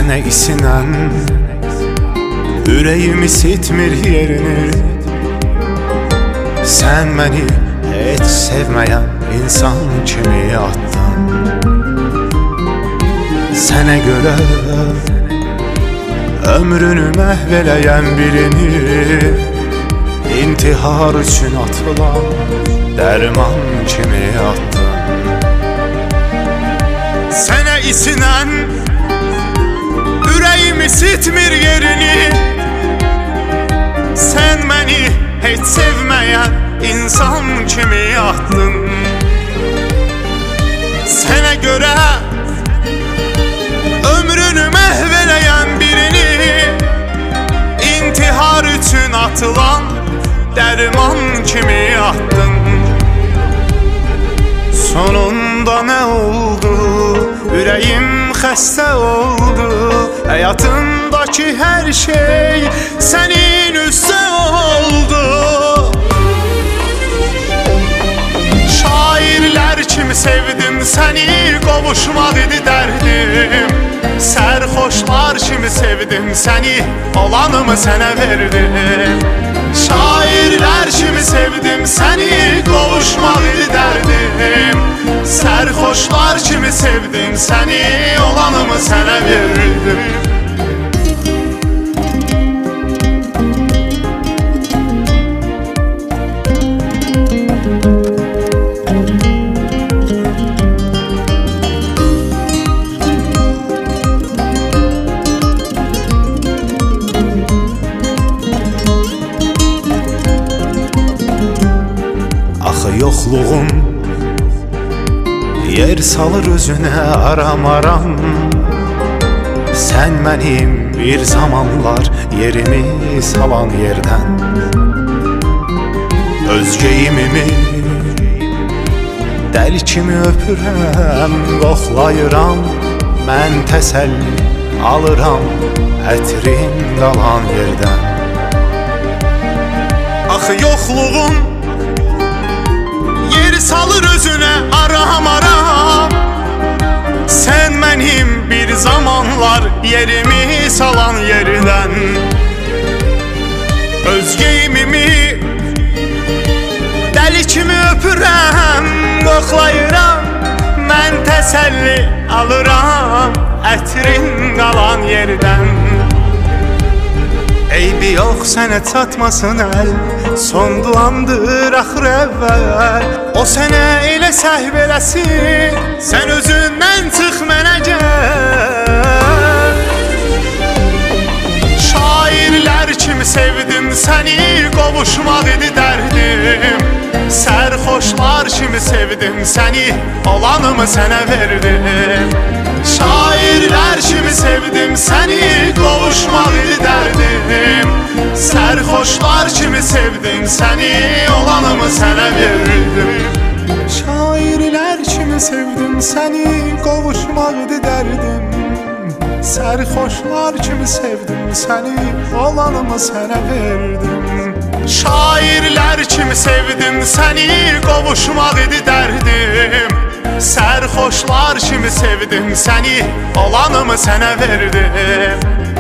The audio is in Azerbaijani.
Sənə isinən ürəyim isitmir yerini. Sən məni heç sevməyən insan kimi atdın. Sənə görə ömrünü məhv eləyən birini intihar üçün atılan dərman kimi atdın. Sənə isinən ürəyim isitmir yerini. Sən məni heç sevməyən insan kimi atdın. Sənə görə ömrünü məhv eləyən birini intihar üçün atılan dərman kimi atdın. Sonunda nə oldu? Ürəyim xəstə oldu. Həyatımdakı hər şey sənin üstə oldu. Şairlər kimi sevdim səni, qovuşmaq idi dərdim. Sərxoşlar kimi sevdim səni, olanımı sənə verdim. Şairlər kimi sevdim səni, qovuşmaq idi dərdim. Sərxoşlar kimi sevdim səni, olanımı sənə verdim. Yoxluğum yer salır özünə aram-aram. Sən mənim bir zamanlar yerimi salan yerdən. Özgeyimimi dəli kimi öpürəm, qoxlayıram. Mən təsəlli alıram ətrin qalan yerdən. Axı yoxluğum yer salır özünə aram-aram. Sən mənim bir zamanlar yerimi salan yerdən. Özgeyimimi dəli kimi öpürəm, qoxlayıram. Mən təsəlli alıram ətrin qalan yerdən. Eybi yox sənə çatmasın əl, son duamdır axır əvvəl. O sənə elə səhv eləsin, sən özündən çıx mənə gəl. Şairlər kimi sevdim səni, qovuşmaq idi dərdim. Sərxoşlar kimi sevdim səni, olanımı sənə verdim. Şairlər kimi sevdim səni, qovuşmaq idi dərdim. Sərxoşlar kimi sevdim səni, olanımı sənə verdim. Şairlər kimi sevdim səni, qovuşmaq idi dərdim. Sərxoşlar kimi sevdim səni, olanımı sənə verdim. Şairlər kimi sevdim səni, qovuşmaq idi dərdim. Sərxoşlar kimi sevdim səni, olanımı sənə verdim.